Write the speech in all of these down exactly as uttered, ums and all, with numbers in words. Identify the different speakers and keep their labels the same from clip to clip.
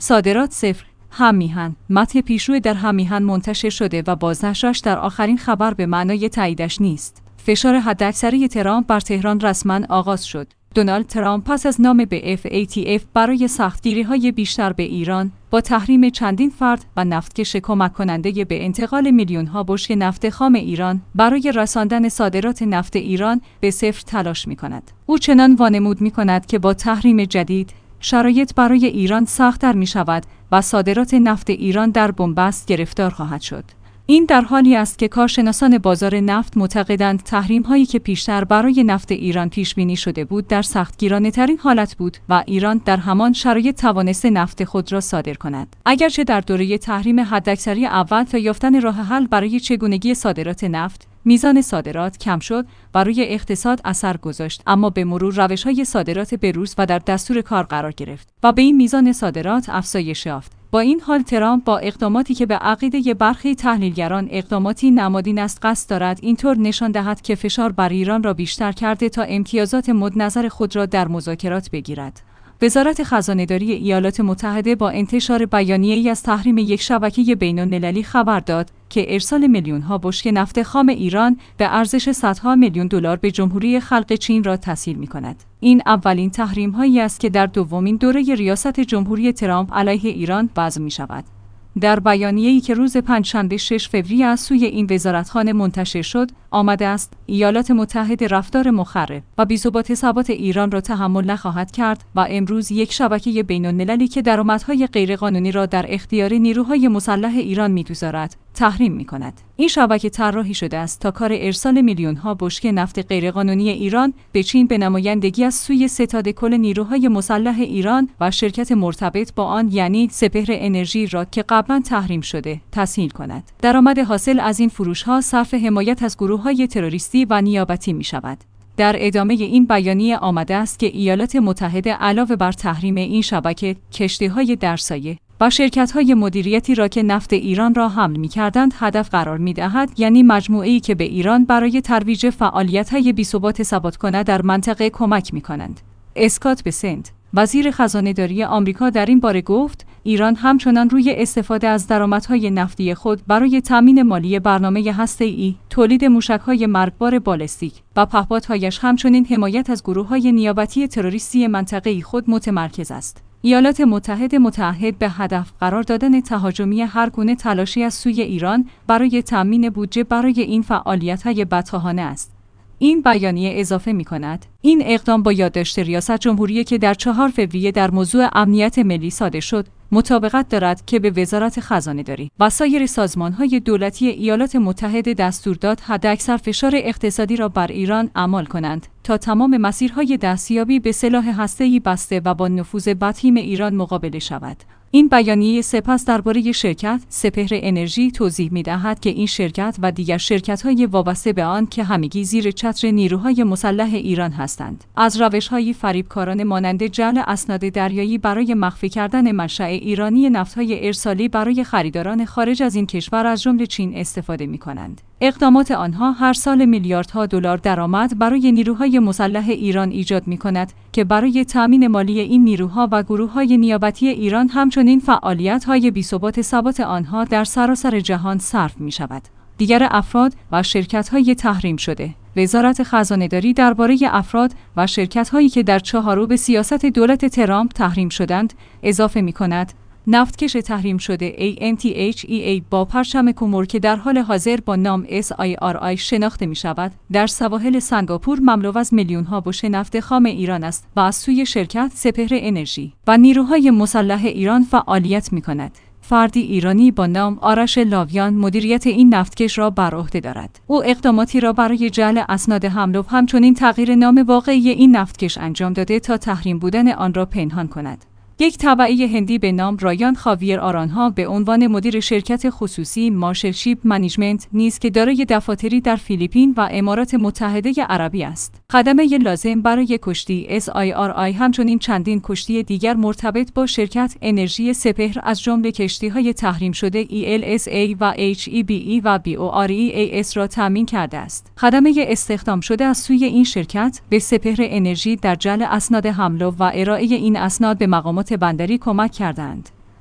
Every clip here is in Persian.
Speaker 1: صادرات صفر. هم میهن. متن پیشرو در هم میهن منتشر شده و بازنشرش در آخرین خبر به معنای تاییدش نیست. فشار حداکثری ترامپ بر تهران رسما آغاز شد. دونالد ترامپ پس از نام به اف ای تی اف برای سختگیری‌های بیشتر به ایران با تحریم چندین فرد و نفتکش کمک کننده به انتقال میلیون‌ها بشکه نفت خام ایران برای رساندن صادرات نفت ایران به صفر تلاش می‌کند. او چنان وانمود می‌کند که با تحریم جدید شرایط برای ایران سخت‌تر می‌شود و صادرات نفت ایران در بنبست گرفتار خواهد شد. این در حالی است که کارشناسان بازار نفت معتقدند تحریم‌هایی که پیشتر برای نفت ایران پیش‌بینی شده بود در سختگیرانه‌ترین حالت بود و ایران در همان شرایط توانسته نفت خود را صادر کند. اگرچه در دوره تحریم حداکثری اول تا یافتن راه حل برای چگونگی صادرات نفت، میزان صادرات کم شد و روی اقتصاد اثر گذاشت، اما به مرور روش‌های صادرات بروز و در دستور کار قرار گرفت و به این میزان صادرات افزایش یافت. با این حال ترامپ با اقداماتی که به عقیده برخی تحلیلگران اقداماتی نمادین است قصد دارد اینطور نشان دهد که فشار بر ایران را بیشتر کرده تا امتیازات مدنظر خود را در مذاکرات بگیرد. وزارت خزانه‌داری ایالات متحده با انتشار بیانیه‌ای از تحریم یک شبکه بین‌المللی خبر داد که ارسال میلیون‌ها بشکه نفت خام ایران به ارزش صدها میلیون دلار به جمهوری خلق چین را تسهیل می‌کند. این اولین تحریم‌هایی است که در دومین دوره ریاست جمهوری ترامپ علیه ایران وضع می‌شود. در بیانیه‌ای که روز پنجشنبه شش فوریه از سوی این وزارتخانه منتشر شد، آمده است ایالات متحده رفتار مخرب و بی‌ثبات ثبات ایران را تحمل نخواهد کرد و امروز یک شبکه بین‌المللی که درآمدهای غیرقانونی را در اختیار نیروهای مسلح ایران می‌گذارد، تحریم می‌کند. این شبکه طراحی شده است تا کار ارسال میلیون‌ها بشکه نفت غیرقانونی ایران به چین به نمایندگی از سوی ستاد کل نیروهای مسلح ایران و شرکت مرتبط با آن یعنی سپهر انرژی را که قبلا تحریم شده تسهیل کند. درآمد حاصل از این فروش‌ها صرف حمایت از گروه‌های تروریستی و نیابتی می‌شود. در ادامه این بیانیه آمده است که ایالات متحده علاوه بر تحریم این شبکه، کشتی‌های درسایه و شرکت‌های مدیریتی را که نفت ایران را حمل می‌کردند هدف قرار می‌دهد، یعنی مجموعه‌ای که به ایران برای ترویج فعالیت‌های بی‌ثبات ثبات‌کننده در منطقه کمک می‌کنند. اسکات بسنت، وزیر خزانه‌داری آمریکا در این باره گفت: ایران همچنان روی استفاده از درآمدهای نفتی خود برای تامین مالی برنامه هسته‌ای، تولید موشک‌های مرگبار بالستیک و پهپادهایش همچنین حمایت از گروه‌های نیابتی تروریستی منطقه‌ای خود متمرکز است. ایالات متحده متعهد به هدف قرار دادن تهاجمی هر گونه تلاشی از سوی ایران برای تامین بودجه برای این فعالیت‌های بدخواهانه است. این بیانیه اضافه می‌کند: این اقدام با یادداشت ریاست جمهوری که در چهار فوریه در موضوع امنیت ملی صادر شد، مطابقت دارد که به وزارت خزانه‌داری و سایر سازمان‌های دولتی ایالات متحده دستور داد حداکثر فشار اقتصادی را بر ایران اعمال کنند تا تمام مسیرهای دستیابی به سلاح هسته‌ای بسته و با نفوذ بدهیم ایران مقابله شود. این بیانیه سپس درباره شرکت سپهر انرژی توضیح می‌دهد که این شرکت و دیگر شرکت‌های وابسته به آن که همگی زیر چتر نیروهای مسلح ایران هستند، از روش‌های فریبکارانه مانند جعل اسناد دریایی برای مخفی کردن منشأ ایرانی نفت‌های ارسالی برای خریداران خارج از این کشور از جمله چین استفاده می‌کنند. اقدامات آنها هر سال میلیاردها دلار درآمد برای نیروهای مسلح ایران ایجاد می‌کند که برای تأمین مالی این نیروها و گروه‌های نیابتی ایران همچنین فعالیت‌های بی‌ثبات ثبات آنها در سراسر جهان صرف می‌شود. دیگر افراد و شرکت‌های تحریم شده. وزارت خزانه‌داری درباره افراد و شرکت‌هایی که در چهارچوب سیاست دولت ترامپ تحریم شدند اضافه می‌کند: نفتکش تحریم شده ای ان تی اچ ای ای با پرچم کومور که در حال حاضر با نام اس آی آر آی شناخته می شود، در سواحل سنگاپور مملو از میلیون‌ها بشکه نفت خام ایران است و از سوی شرکت سپهر انرژی و نیروهای مسلح ایران فعالیت می کند. فردی ایرانی با نام آرش لاویان مدیریت این نفتکش را بر عهده دارد. او اقداماتی را برای جعل اسناد حمل و همچنین تغییر نام واقعی این نفتکش انجام داده تا تحریم بودن آن را پنهان کند. یک تبعی هندی به نام رایان خاویر آرانها به عنوان مدیر شرکت خصوصی مارشل شیپ منیجمنت نیز که دارای دفاتری در فیلیپین و امارات متحده عربی است. خدمه لازم برای کشتی اس آی آر آی همچنین چندین کشتی دیگر مرتبط با شرکت انرژی سپهر از جمله کشتی‌های تحریم شده ای ال اس ای و اچ ای بی ای و بی او آر ای ای اس را تامین کرده است. خدمه استخدام شده از سوی این شرکت به سپهر انرژی در جعل اسناد حمل و ارائه این اسناد به مقامات بندری کمک کردند.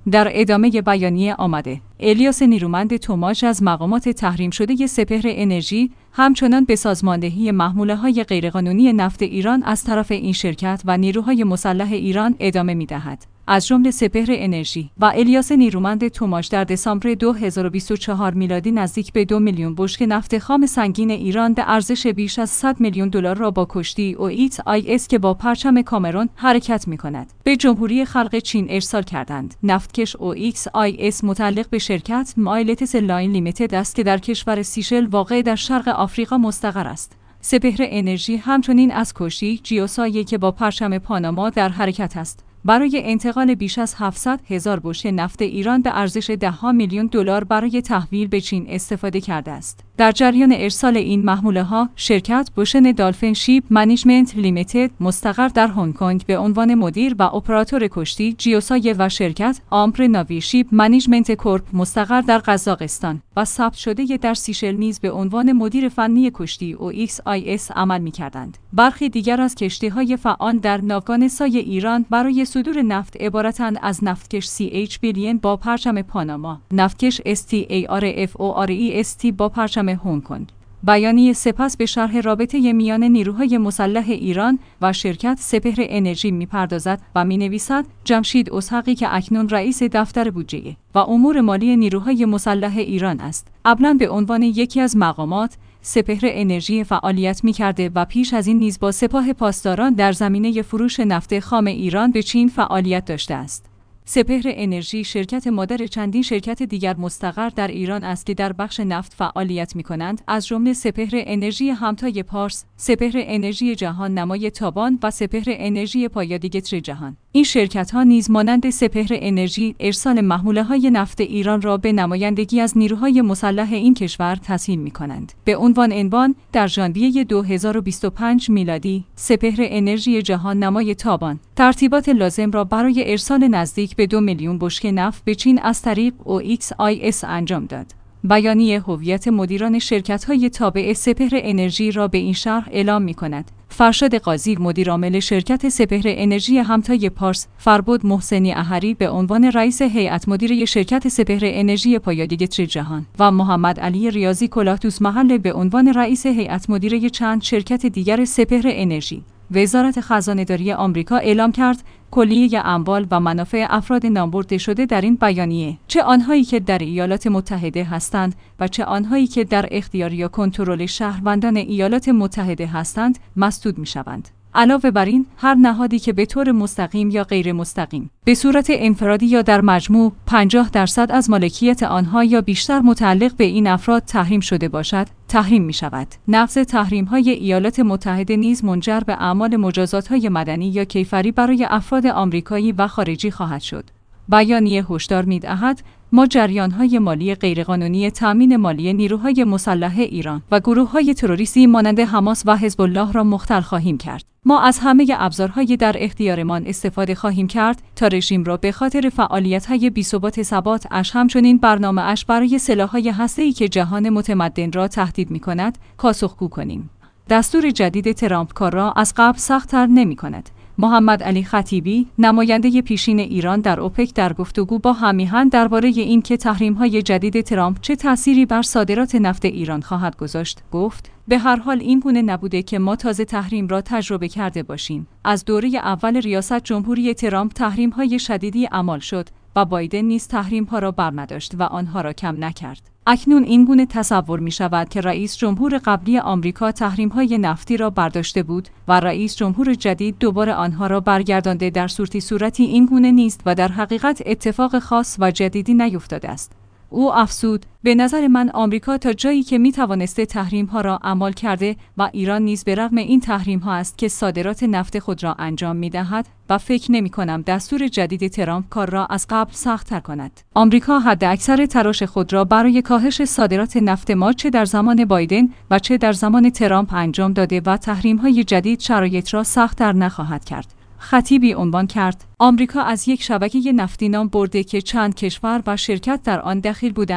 Speaker 1: در ادامه بیانیه آمده الیاس نیرومند تماش از مقامات تحریم شده سپهر انرژی همچنان به سازماندهی محموله‌های غیرقانونی نفت ایران از طرف این شرکت و نیروهای مسلح ایران ادامه می‌دهد. از جمله سپهر انرژی و الیاس نیرومند تماش در دسامبر دو هزار و بیست و چهار میلادی نزدیک به دو میلیون بشکه نفت خام سنگین ایران به ارزش بیش از صد میلیون دلار را با کشتی او ایکس آی اس که با پرچم کامرون حرکت می‌کند به جمهوری خلق چین ارسال کردند. نفتکش او ایکس آی اس متعلق به شرکت مایلتس لاین لیمیتد است که در کشور سیشل واقع در شرق آفریقا مستقر است. سپهر انرژی همچنین از کشتی جیوسایی که با پرچم پاناما در حرکت است برای انتقال بیش از هفتصد هزار بشکه نفت ایران به ارزش ده میلیون دلار برای تحویل به چین استفاده کرده است. در جریان ارسال این محموله‌ها، شرکت بوشن دالفین شیپ منیجمنت لیمیتد مستقر در هنگ کنگ به عنوان مدیر و اپراتور کشتی جیوسای و شرکت آمپر ناوی شیپ منیجمنت کورپ مستقر در قزاقستان و ثبت شده در سیشل نیز به عنوان مدیر فنی کشتی او ایکس آی اس عمل می‌کردند. برخی دیگر از کشتی‌های فعال در ناوگانسای ایران برای صدور نفت عبارتند از نفتکش سی اچ بیلین با پرچم پاناما، نفتکش اس تی ای آر اف او آر ای اس تی با پرچم هنگ کنگ. بیانیه سپس به شرح رابطه میان نیروهای مسلح ایران و شرکت سپهر انرژی می‌پردازد و می‌نویسد جمشید اسحقی که اکنون رئیس دفتر بودجه و امور مالی نیروهای مسلح ایران است، قبلا به عنوان یکی از مقامات سپهر انرژی فعالیت می‌کرده و پیش از این نیز با سپاه پاسداران در زمینه فروش نفت خام ایران به چین فعالیت داشته است. سپهر انرژی شرکت مادر چندین شرکت دیگر مستقر در ایران است که در بخش نفت فعالیت می‌کنند، از جمله سپهر انرژی همتای پارس، سپهر انرژی جهان نمای تابان و سپهر انرژی پایادیگتر جهان. این شرکت‌ها نیز مانند سپهر انرژی ارسال محموله‌های نفت ایران را به نمایندگی از نیروهای مسلح این کشور تسهیل می‌کنند. به عنوان عنوان در ژانویه دو هزار و بیست و پنج میلادی سپهر انرژی جهان نمای تابان ترتیبات لازم را برای ارسال نزدیک به دو میلیون بشکه نفت به چین از طریق او ایکس آی اس انجام داد. بیانیه هویت مدیران شرکت‌های تابع سپهر انرژی را به این شرح اعلام می‌کند. فرشاد قاضی مدیر عامل شرکت سپهر انرژی همتای پارس، فربد محسنی احری به عنوان رئیس هیئت مدیره شرکت سپهر انرژی پایادیگتر جهان و محمد علی ریاضی کلاهدوست محل به عنوان رئیس هیئت مدیره چند شرکت دیگر سپهر انرژی. وزارت خزانه‌داری آمریکا اعلام کرد کلیه اموال و منافع افراد نامبرده شده در این بیانیه، چه آنهایی که در ایالات متحده هستند و چه آنهایی که در اختیار یا کنترل شهروندان ایالات متحده هستند، مسدود می‌شوند. علاوه بر این، هر نهادی که به طور مستقیم یا غیر مستقیم به صورت انفرادی یا در مجموع پنجاه درصد از مالکیت آنها یا بیشتر متعلق به این افراد تحریم شده باشد، تحریم می شود. نقض تحریم های ایالات متحده نیز منجر به اعمال مجازات های مدنی یا کیفری برای افراد آمریکایی و خارجی خواهد شد. بیانیه هشدار می دهد ما جریان‌های مالی غیرقانونی تامین مالی نیروهای مسلح ایران و گروه‌های تروریستی مانند حماس و حزب الله را مختل خواهیم کرد. ما از همه ابزارهای در اختیارمان استفاده خواهیم کرد تا رژیم را به خاطر فعالیت‌های بی‌ثبات ثبات اش همچنین برنامه‌اش برای سلاح‌های هسته‌ای که جهان متمدن را تهدید می‌کند پاسخگو کنیم. دستور جدید ترامپ کار را از قبل سخت‌تر نمی‌کند. محمد علی خطیبی، نماینده پیشین ایران در اوپک در گفتگو با همیهن درباره اینکه تحریم‌های جدید ترامپ چه تأثیری بر صادرات نفت ایران خواهد گذاشت، گفت: به هر حال این گونه نبوده که ما تازه تحریم را تجربه کرده باشیم. از دوره اول ریاست جمهوری ترامپ تحریم‌های شدیدی اعمال شد و بایدن نیز تحریم‌ها را برنداشت و آنها را کم نکرد. اکنون این گونه تصور می شود که رئیس جمهور قبلی آمریکا تحریم‌های نفتی را برداشته بود و رئیس جمهور جدید دوباره آنها را برگردانده. در صورتی صورتی این گونه نیست و در حقیقت اتفاق خاص و جدیدی نیفتاده است. او افزود: به نظر من آمریکا تا جایی که می توانسته تحریم ها را اعمال کرده و ایران نیز به رغم این تحریم ها است که صادرات نفت خود را انجام می دهد و فکر نمی کنم دستور جدید ترامپ کار را از قبل سخت تر کند. آمریکا حد اکثر تلاش خود را برای کاهش صادرات نفت ما چه در زمان بایدن و چه در زمان ترامپ انجام داده و تحریم های جدید شرایط را سخت تر نخواهد کرد. خطیبی عنوان کرد: آمریکا از یک شبکه نفتی نام برده که چند کشور و شرکت در آن دخیل بودند،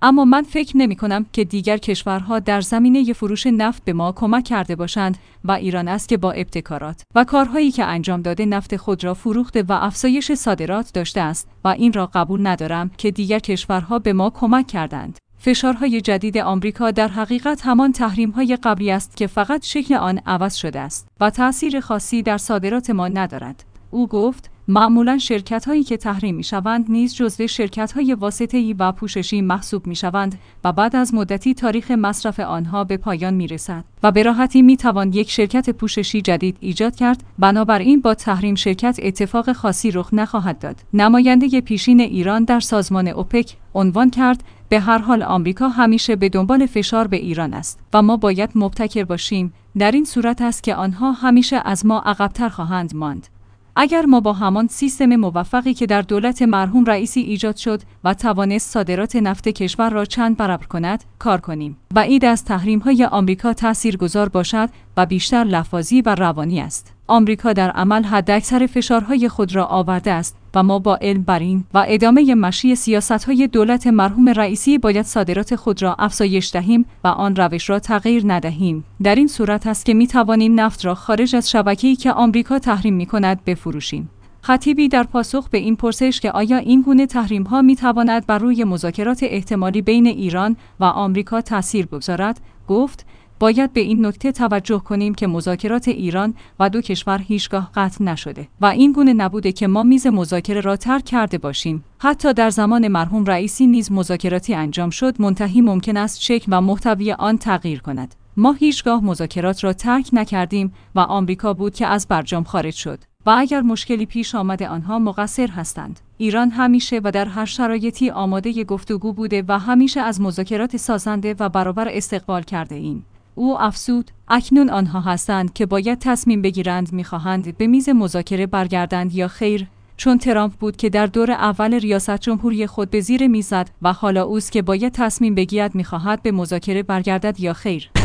Speaker 1: اما من فکر نمی کنم که دیگر کشورها در زمینه فروش نفت به ما کمک کرده باشند و ایران است که با ابتکارات و کارهایی که انجام داده نفت خود را فروخته و افزایش صادرات داشته است و این را قبول ندارم که دیگر کشورها به ما کمک کردند. فشارهای جدید آمریکا در حقیقت همان تحریم‌های قبلی است که فقط شکل آن عوض شده است و تأثیر خاصی در صادرات ما ندارد. او گفت معمولاً شرکت‌هایی که تحریم می‌شوند نیز جزو شرکت‌های واسطه‌ای و پوششی محسوب می‌شوند و بعد از مدتی تاریخ مصرف آنها به پایان می‌رسد و به راحتی می‌توان یک شرکت پوششی جدید ایجاد کرد. بنابراین با تحریم شرکت اتفاق خاصی رخ نخواهد داد. نماینده پیشین ایران در سازمان اوپک عنوان کرد به هر حال آمریکا همیشه به دنبال فشار به ایران است و ما باید مبتکر باشیم. در این صورت است که آنها همیشه از ما عقب‌تر خواهند ماند. اگر ما با همان سیستم موفقی که در دولت مرحوم رئیسی ایجاد شد و توانست صادرات نفت کشور را چند برابر کند کار کنیم، بعید از تحریم‌های آمریکا تاثیرگذار باشد و بیشتر لفاظی و روانی است. آمریکا در عمل حداکثر فشارهای خود را آورده است و ما با علم بر این و ادامه مشی سیاست‌های دولت مرحوم رئیسی باید صادرات خود را افزایش دهیم و آن روش را تغییر ندهیم. در این صورت است که می‌توانیم نفت را خارج از شبکه‌ای که آمریکا تحریم می‌کند بفروشیم. خطیبی در پاسخ به این پرسش که آیا این گونه تحریم‌ها می‌تواند بر روی مذاکرات احتمالی بین ایران و آمریکا تأثیر بگذارد، گفت باید به این نکته توجه کنیم که مذاکرات ایران و دو کشور هیچگاه قطع نشده و این گونه نبوده که ما میز مذاکره را ترک کرده باشیم. حتی در زمان مرحوم رئیسی نیز مذاکراتی انجام شد، منتهی ممکن است شکل و محتوی آن تغییر کند. ما هیچگاه مذاکرات را ترک نکردیم و آمریکا بود که از برجام خارج شد و اگر مشکلی پیش آمده آنها مقصر هستند. ایران همیشه و در هر شرایطی آماده گفتگو بوده و همیشه از مذاکرات سازنده و برابر استقبال کرده ایم. او افزود اکنون آنها هستند که باید تصمیم بگیرند می‌خواهند به میز مذاکره برگردند یا خیر، چون ترامپ بود که در دور اول ریاست جمهوری خود به زیر میز زد و حالا اوست که باید تصمیم بگیرد می‌خواهد به مذاکره برگردد یا خیر.